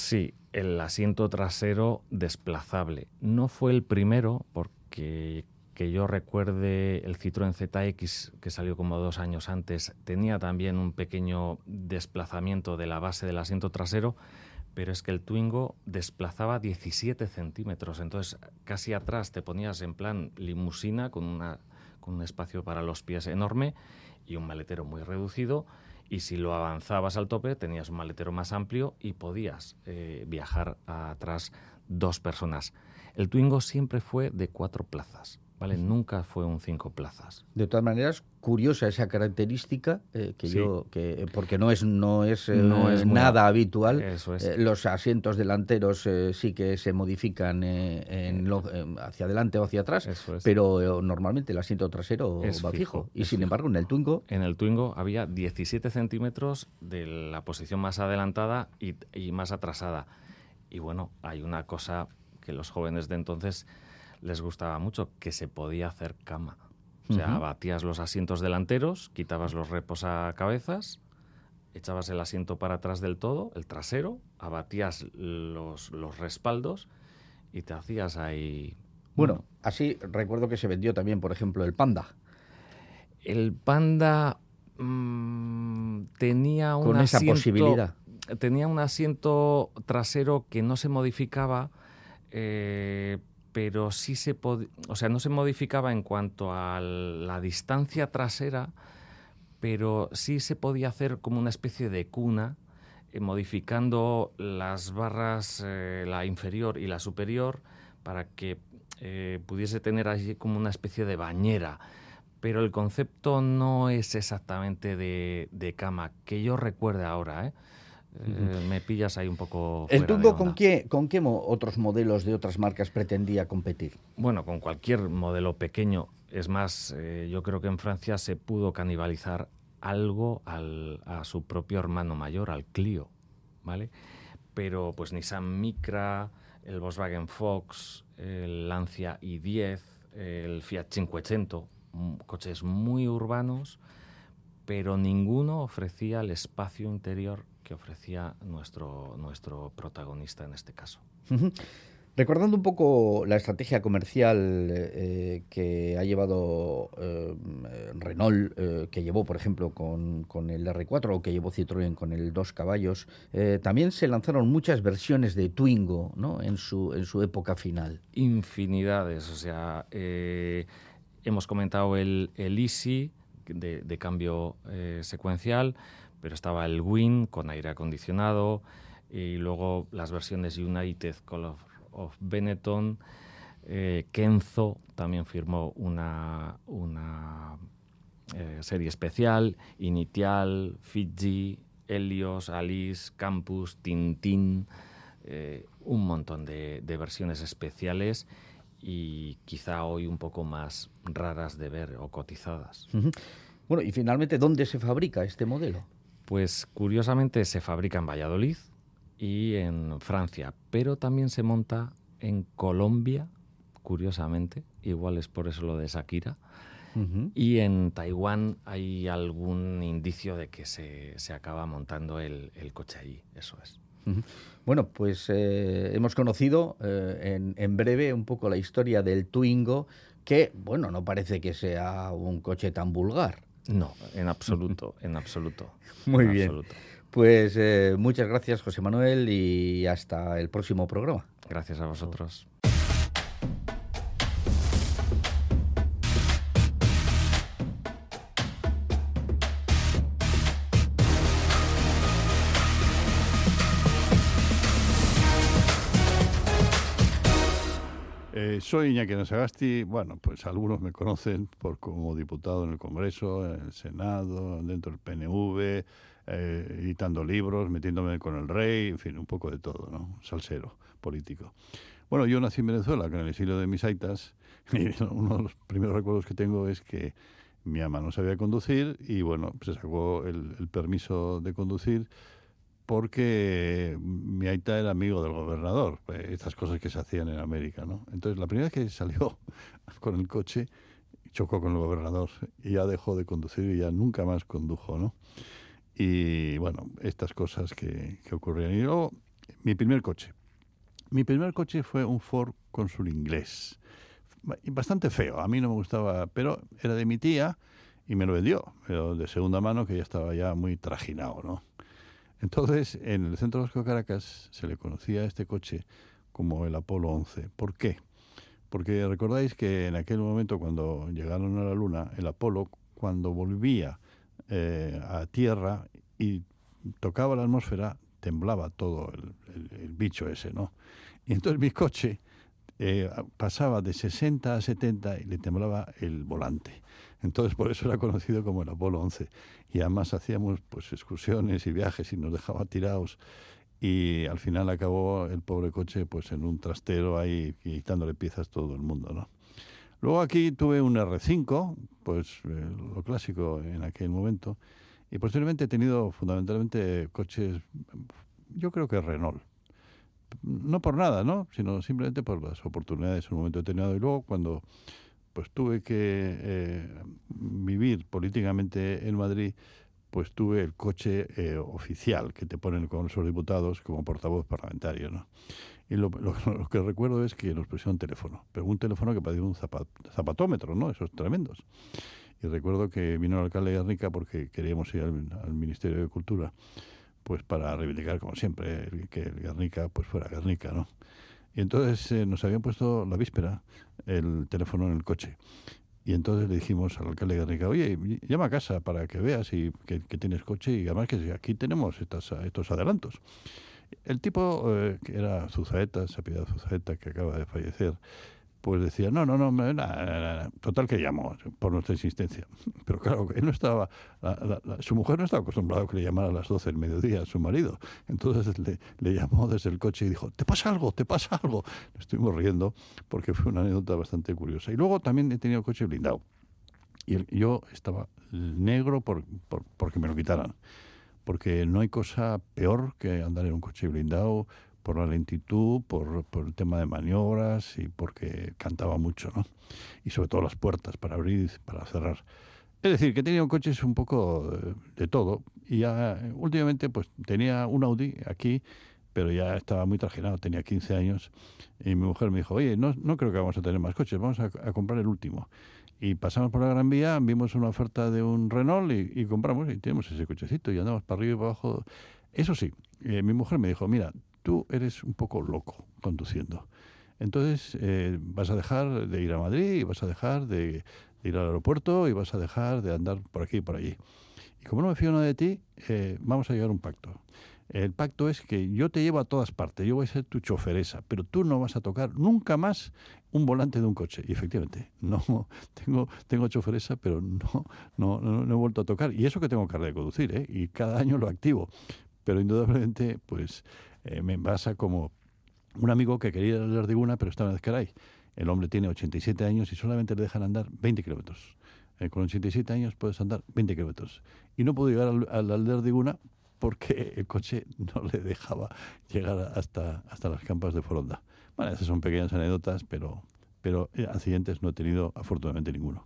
el asiento trasero desplazable. No fue el primero, porque que yo recuerde, el Citroën ZX, que salió como 2 años antes, tenía también un pequeño desplazamiento de la base del asiento trasero, pero es que el Twingo desplazaba 17 centímetros. Entonces, casi atrás te ponías en plan limusina, con un espacio para los pies enorme y un maletero muy reducido. Y si lo avanzabas al tope, tenías un maletero más amplio y podías viajar atrás 2 personas. El Twingo siempre fue de 4 plazas, ¿vale? Nunca fue un 5 plazas. De todas maneras, curiosa esa característica, Sí. porque no es nada habitual. Eso es. Los asientos delanteros sí que se modifican hacia adelante o hacia atrás, Eso es. pero normalmente el asiento trasero Es va fijo. Y es sin fijo. embargo, en el Twingo... En el Twingo había 17 centímetros de la posición más adelantada y más atrasada. Y bueno, hay una cosa que los jóvenes de entonces les gustaba mucho, que se podía hacer cama. O sea, abatías los asientos delanteros, quitabas los reposacabezas, echabas el asiento para atrás del todo, el trasero, abatías los respaldos y te hacías ahí... Bueno, así recuerdo que se vendió también, por ejemplo, el Panda. El Panda tenía un Con esa asiento, posibilidad. tenía un asiento trasero que no se modificaba, pero sí se podía, o sea, no se modificaba en cuanto a la distancia trasera, pero sí se podía hacer como una especie de cuna, modificando las barras, la inferior y la superior, para que pudiese tener allí como una especie de bañera. Pero el concepto no es exactamente de cama, que yo recuerde ahora, ¿eh? Me pillas ahí un poco fuera ¿El Twingo de onda. con qué otros modelos de otras marcas pretendía competir? Bueno, con cualquier modelo pequeño. Es más, yo creo que en Francia se pudo canibalizar algo a su propio hermano mayor, al Clio, ¿vale? Pero pues Nissan Micra, el Volkswagen Fox, el Lancia i10, el Fiat 500, coches muy urbanos, pero ninguno ofrecía el espacio interior que ofrecía nuestro protagonista en este caso. Recordando un poco la estrategia comercial que ha llevado Renault, que llevó, por ejemplo, con el R4 o que llevó Citroën con el 2 caballos, también se lanzaron muchas versiones de Twingo, ¿no?, en su época final. Infinidades, o sea, hemos comentado el Easy de cambio secuencial, pero estaba el Win con aire acondicionado y luego las versiones United Color of Benetton. Kenzo también firmó una serie especial, Initial, Fiji, Helios, Alice, Campus, Tintín, un montón de versiones especiales y quizá hoy un poco más raras de ver o cotizadas. Bueno, y finalmente, ¿dónde se fabrica este modelo? Pues curiosamente se fabrica en Valladolid y en Francia, pero también se monta en Colombia, curiosamente, igual es por eso lo de Shakira, y en Taiwán hay algún indicio de que se acaba montando el coche allí, eso es. Bueno, pues hemos conocido en breve un poco la historia del Twingo, que, bueno, no parece que sea un coche tan vulgar. No, en absoluto, en absoluto. Muy en bien. absoluto. Pues muchas gracias, José Manuel, y hasta el próximo programa. Gracias a vosotros. Soy Iñaki Anasagasti. Bueno, pues algunos me conocen como diputado en el Congreso, en el Senado, dentro del PNV, editando libros, metiéndome con el rey, en fin, un poco de todo, ¿no? Salsero político. Bueno, yo nací en Venezuela, en el exilio de mis aitas, y uno de los primeros recuerdos que tengo es que mi ama no sabía conducir y, bueno, se sacó el permiso de conducir porque mi aita era amigo del gobernador, estas cosas que se hacían en América, ¿no? Entonces, la primera vez que salió con el coche, chocó con el gobernador y ya dejó de conducir y ya nunca más condujo, ¿no? Y, bueno, estas cosas que ocurrían. Y luego, mi primer coche. Mi primer coche fue un Ford Consul inglés. Bastante feo, a mí no me gustaba, pero era de mi tía y me lo vendió, pero de segunda mano, que ya estaba ya muy trajinado, ¿no? Entonces, en el centro vasco de Caracas se le conocía a este coche como el Apolo 11. ¿Por qué? Porque recordáis que en aquel momento, cuando llegaron a la Luna, el Apolo, cuando volvía a Tierra y tocaba la atmósfera, temblaba todo el bicho ese, ¿no? Y entonces mi coche pasaba de 60 a 70 y le temblaba el volante. Entonces por eso era conocido como el Apolo 11. Y además hacíamos pues excursiones y viajes y nos dejaba tirados. Y al final acabó el pobre coche pues en un trastero ahí quitándole piezas todo el mundo, ¿no? Luego aquí tuve un R5, pues lo clásico en aquel momento. Y posteriormente he tenido fundamentalmente coches, yo creo que Renault. No por nada, ¿no? Sino simplemente por las oportunidades en un momento determinado. Y luego cuando pues tuve que vivir políticamente en Madrid, pues tuve el coche oficial que te ponen con los diputados como portavoz parlamentario, ¿no? Y lo que recuerdo es que nos pusieron teléfono, pero un teléfono que parecía un zapatómetro, ¿no? Esos tremendos. Y recuerdo que vino el alcalde de Guernica porque queríamos ir al Ministerio de Cultura, pues para reivindicar, como siempre, que el Guernica pues fuera Guernica, ¿no? Y entonces nos habían puesto la víspera el teléfono en el coche. Y entonces le dijimos al alcalde de Guernica, oye, llama a casa para que veas y que tienes coche y además que aquí tenemos estos adelantos. El tipo, que era Zuzaeta, se apellidaba Zuzaeta, que acaba de fallecer, pues decía, no, total que llamó por nuestra insistencia. Pero claro, él no estaba, su mujer no estaba acostumbrada a que le llamara a las 12 del mediodía a su marido. Entonces le llamó desde el coche y dijo, ¿te pasa algo? ¿Te pasa algo? Nos estuvimos riendo porque fue una anécdota bastante curiosa. Y luego también he tenido coche blindado. Y yo estaba negro porque me lo quitaran. Porque no hay cosa peor que andar en un coche blindado por la lentitud, por el tema de maniobras y porque cantaba mucho, ¿no? Y sobre todo las puertas para abrir, para cerrar. Es decir, que tenía coches un poco de todo y ya últimamente pues tenía un Audi aquí, pero ya estaba muy trajinado, tenía 15 años y mi mujer me dijo, oye, no creo que vamos a tener más coches, vamos a comprar el último. Y pasamos por la Gran Vía, vimos una oferta de un Renault y compramos y tenemos ese cochecito y andamos para arriba y para abajo. Eso sí, mi mujer me dijo, mira, tú eres un poco loco conduciendo. Entonces vas a dejar de ir a Madrid y vas a dejar de ir al aeropuerto y vas a dejar de andar por aquí y por allí. Y como no me fío nada de ti, vamos a llegar a un pacto. El pacto es que yo te llevo a todas partes, yo voy a ser tu choferesa, pero tú no vas a tocar nunca más un volante de un coche. Y efectivamente, no tengo choferesa, pero no he vuelto a tocar. Y eso que tengo carnet de conducir, y cada año lo activo. Pero indudablemente, pues me pasa como un amigo que quería ir a Lerdiguna, pero estaba en Ezcaray. El hombre tiene 87 años y solamente le dejan andar 20 kilómetros. Con 87 años puedes andar 20 kilómetros. Y no puedo llegar al Lerdiguna porque el coche no le dejaba llegar hasta las campas de Foronda. Bueno, esas son pequeñas anécdotas, pero accidentes no he tenido afortunadamente ninguno.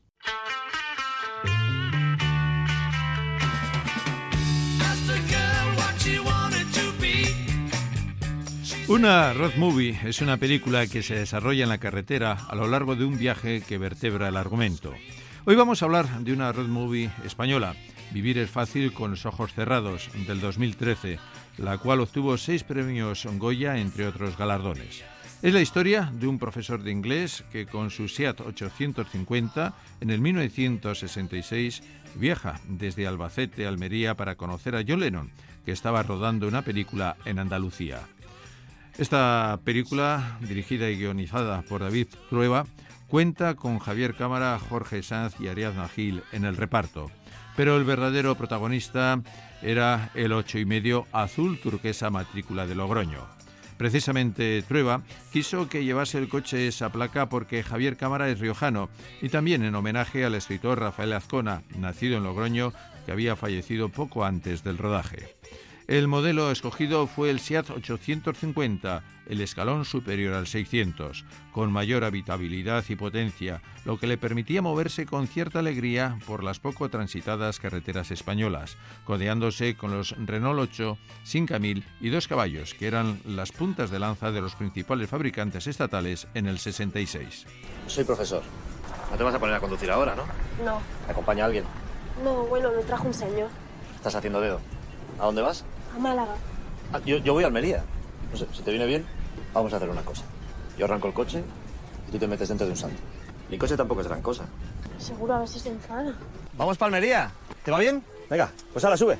Una road movie es una película que se desarrolla en la carretera a lo largo de un viaje que vertebra el argumento. Hoy vamos a hablar de una road movie española, Vivir es fácil con los ojos cerrados, del 2013, la cual obtuvo 6 premios Goya, entre otros galardones. Es la historia de un profesor de inglés que con su SEAT 850 en el 1966 viaja desde Albacete a Almería para conocer a John Lennon, que estaba rodando una película en Andalucía. Esta película, dirigida y guionizada por David Trueba, cuenta con Javier Cámara, Jorge Sanz y Ariadna Gil en el reparto. Pero el verdadero protagonista era el 8,5 azul turquesa matrícula de Logroño. Precisamente Trueba quiso que llevase el coche esa placa porque Javier Cámara es riojano y también en homenaje al escritor Rafael Azcona, nacido en Logroño, que había fallecido poco antes del rodaje. El modelo escogido fue el SEAT 850, el escalón superior al 600, con mayor habitabilidad y potencia, lo que le permitía moverse con cierta alegría por las poco transitadas carreteras españolas, codeándose con los Renault 8, 5000 y 2 caballos, que eran las puntas de lanza de los principales fabricantes estatales en el 66. Soy profesor. No te vas a poner a conducir ahora, ¿no? No. ¿Te acompaña alguien? No, bueno, me trajo un señor. ¿Estás haciendo dedo? ¿A dónde vas? A Málaga. Yo voy a Almería. No sé, si te viene bien, vamos a hacer una cosa. Yo arranco el coche y tú te metes dentro de un santo. Mi coche tampoco es gran cosa. Seguro, a ver si se enfada. ¡Vamos para Almería! ¿Te va bien? Venga, pues ahora sube.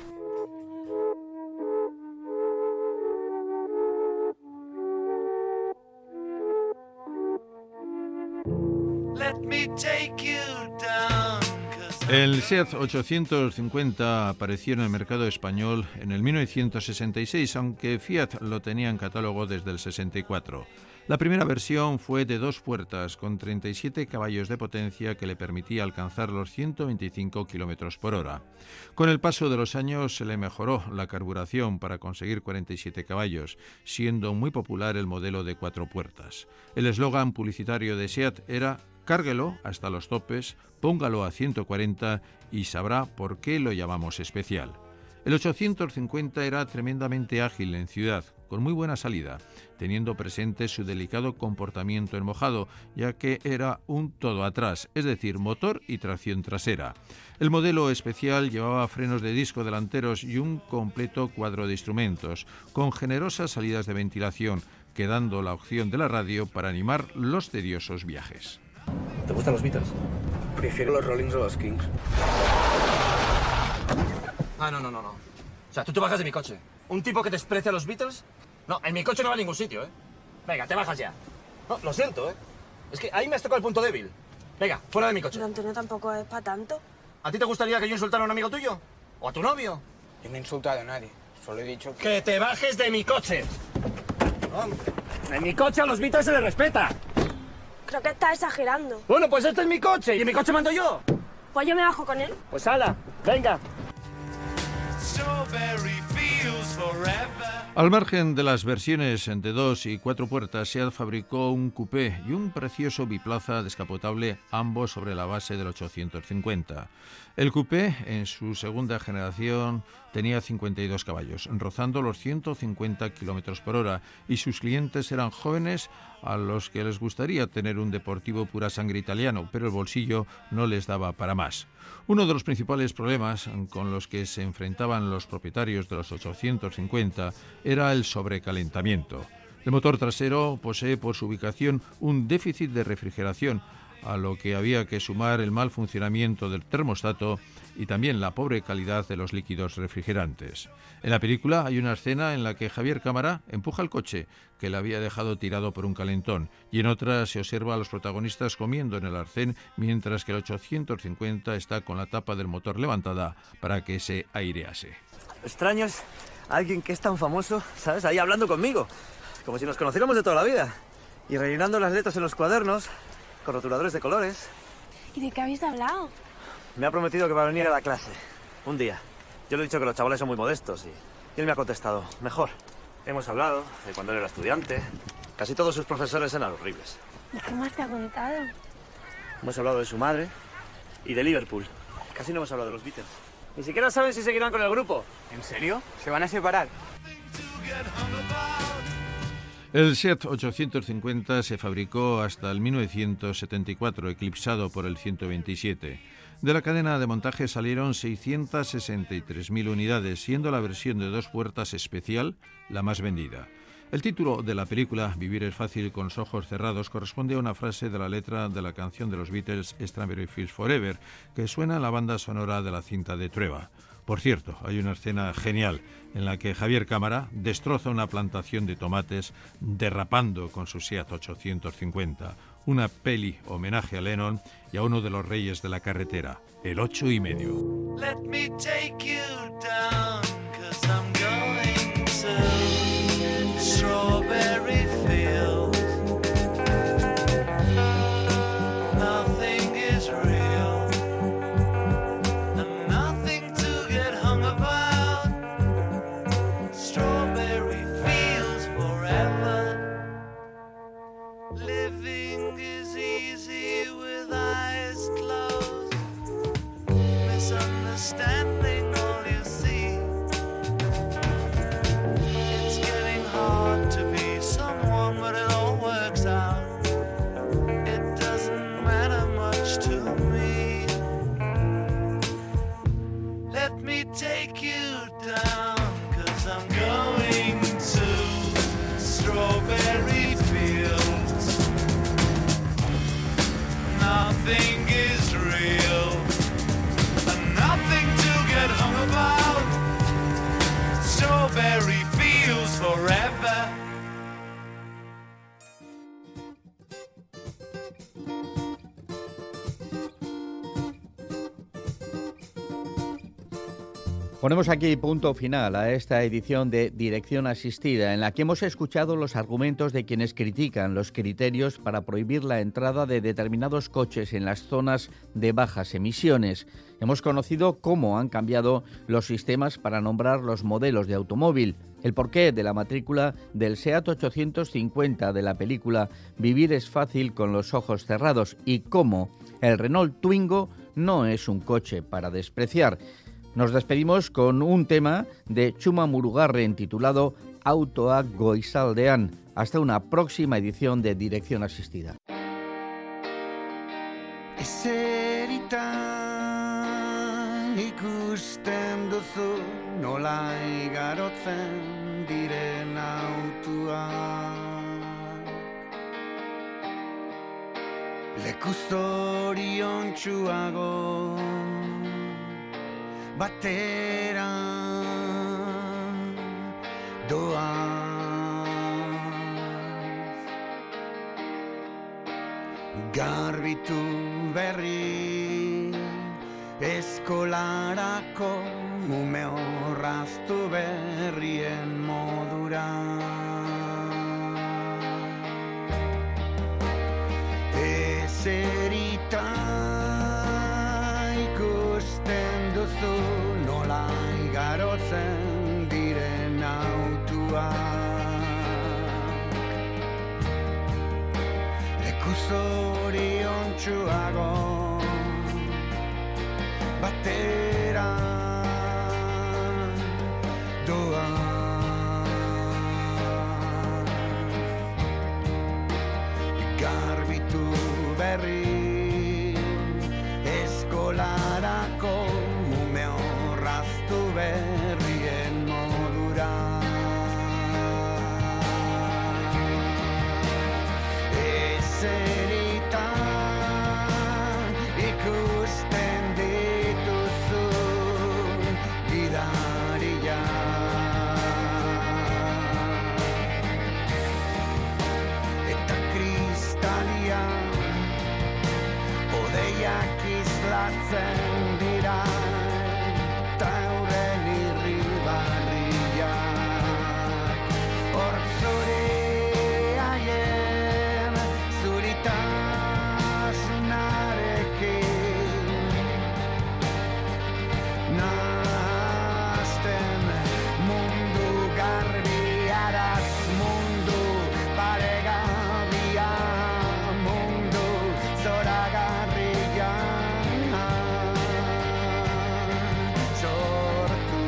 El SEAT 850 apareció en el mercado español en el 1966, aunque Fiat lo tenía en catálogo desde el 64. La primera versión fue de 2 puertas, con 37 caballos de potencia que le permitía alcanzar los 125 km por hora. Con el paso de los años se le mejoró la carburación para conseguir 47 caballos, siendo muy popular el modelo de 4 puertas. El eslogan publicitario de SEAT era: cárguelo hasta los topes, póngalo a 140 y sabrá por qué lo llamamos especial. El 850 era tremendamente ágil en ciudad, con muy buena salida, teniendo presente su delicado comportamiento en mojado, ya que era un todo atrás, es decir, motor y tracción trasera. El modelo especial llevaba frenos de disco delanteros y un completo cuadro de instrumentos, con generosas salidas de ventilación, quedando la opción de la radio para animar los tediosos viajes. ¿Te gustan los Beatles? Prefiero los Rollins o los Kings. Ah, no. O sea, tú te bajas de mi coche. ¿Un tipo que desprecia a los Beatles? No, en mi coche no va a ningún sitio, ¿eh? Venga, te bajas ya. No, lo siento, ¿eh? Es que ahí me has tocado el punto débil. Venga, fuera de mi coche. Pero Antonio tampoco es para tanto. ¿A ti te gustaría que yo insultara a un amigo tuyo? ¿O a tu novio? Yo no he insultado a nadie. Solo he dicho que... ¡Que te bajes de mi coche! En mi coche a los Beatles se les respeta. Creo que estás exagerando. Bueno, pues este es mi coche y en mi coche mando yo. Pues yo me bajo con él. Pues hala, venga. Al margen de las versiones de 2 y 4 puertas, SEAT fabricó un coupé y un precioso biplaza descapotable, ambos sobre la base del 850. El coupé, en su segunda generación, tenía 52 caballos, rozando los 150 km por hora, y sus clientes eran jóvenes a los que les gustaría tener un deportivo pura sangre italiano, pero el bolsillo no les daba para más. Uno de los principales problemas con los que se enfrentaban los propietarios de los 850 era el sobrecalentamiento. El motor trasero posee por su ubicación un déficit de refrigeración, a lo que había que sumar el mal funcionamiento del termostato y también la pobre calidad de los líquidos refrigerantes. En la película hay una escena en la que Javier Cámara empuja el coche, que le había dejado tirado por un calentón, y en otra se observa a los protagonistas comiendo en el arcén, mientras que el 850 está con la tapa del motor levantada para que se airease. Extraño es alguien que es tan famoso, ¿sabes? Ahí hablando conmigo, como si nos conociéramos de toda la vida, y rellenando las letras en los cuadernos con rotuladores de colores. ¿Y de qué habéis hablado? Me ha prometido que va a venir a la clase, un día. Yo le he dicho que los chavales son muy modestos y él me ha contestado, mejor. Hemos hablado de cuando él era estudiante. Casi todos sus profesores eran horribles. ¿Y qué más te ha contado? Hemos hablado de su madre y de Liverpool. Casi no hemos hablado de los Beatles. Ni siquiera saben si seguirán con el grupo. ¿En serio? ¿Se van a separar? El SEAT 850 se fabricó hasta el 1974, eclipsado por el 127. De la cadena de montaje salieron 663.000 unidades, siendo la versión de 2 puertas especial la más vendida. El título de la película, Vivir es fácil con los ojos cerrados, corresponde a una frase de la letra de la canción de los Beatles, Strawberry Fields Forever, que suena en la banda sonora de la cinta de Trueba. Por cierto, hay una escena genial en la que Javier Cámara destroza una plantación de tomates derrapando con su SEAT 850, una peli homenaje a Lennon y a uno de los reyes de la carretera, el 8,5. Let me take you down, 'cause I'm going to Strawberry Fields. Nothing is real, and nothing to get hung about. Ponemos aquí punto final a esta edición de Dirección Asistida, en la que hemos escuchado los argumentos de quienes critican los criterios para prohibir la entrada de determinados coches en las zonas de bajas emisiones. Hemos conocido cómo han cambiado los sistemas para nombrar los modelos de automóvil, el porqué de la matrícula del SEAT 850 de la película Vivir es fácil con los ojos cerrados y cómo el Renault Twingo no es un coche para despreciar. Nos despedimos con un tema de Txuma Murugarren titulado Autoak Goizaldean. Hasta una próxima edición de Dirección Asistida. Eserita ikusten duzu nola igarotzen diren autoak. Lekuz zoriontsuago batera doaz, garbitu berri eskolarako ume horraztu berrien modura. Eserita ikusten duzu nola igarotzen diren autuak. Leku zoriontsuago batera doaz, garbitu berri eskolarako ume horraztu berrien modura. Eserita ikusten dituzu gidaria, eta kristalia odeiak izlatzen dira, eta euren irribarriak hor zure haien zuritasunarekin nahazten mundu garbiaraz, mundu paregabia, mundu zoragarria sortu.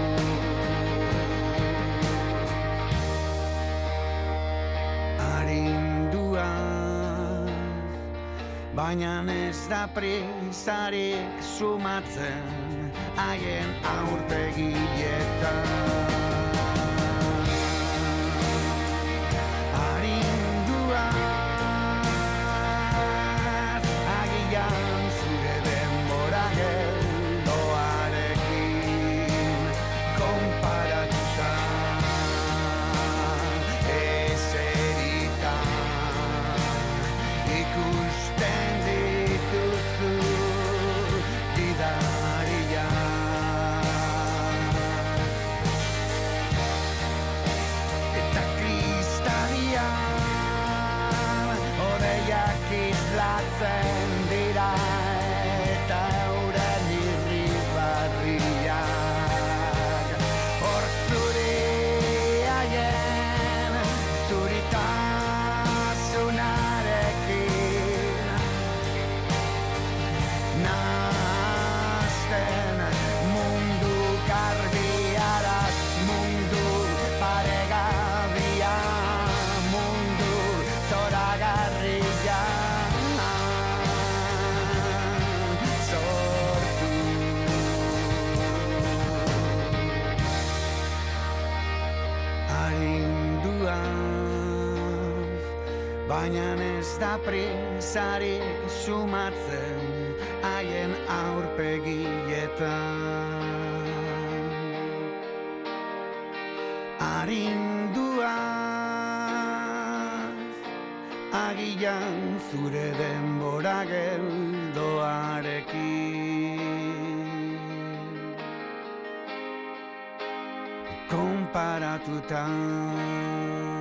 Arinduaz, baina ez da prisarik sumatzen haien aurpegietan. Arinduaz, agian zure denbora geldoarekin konparatuta. Eserita ikusten dituzu gidaria, eta kristalia odeiak izlatzen dira, eta euren irribarriak hor zure haien zuritasunarekin nahazten mundu garbiaraz, mundu paregabia, mundu zoragarria sortu. Arinduaz, baina ez da prisarik sumatzen haien aurpegietan. Arinduaz, agian zure denbora geldoarekin konparatuta.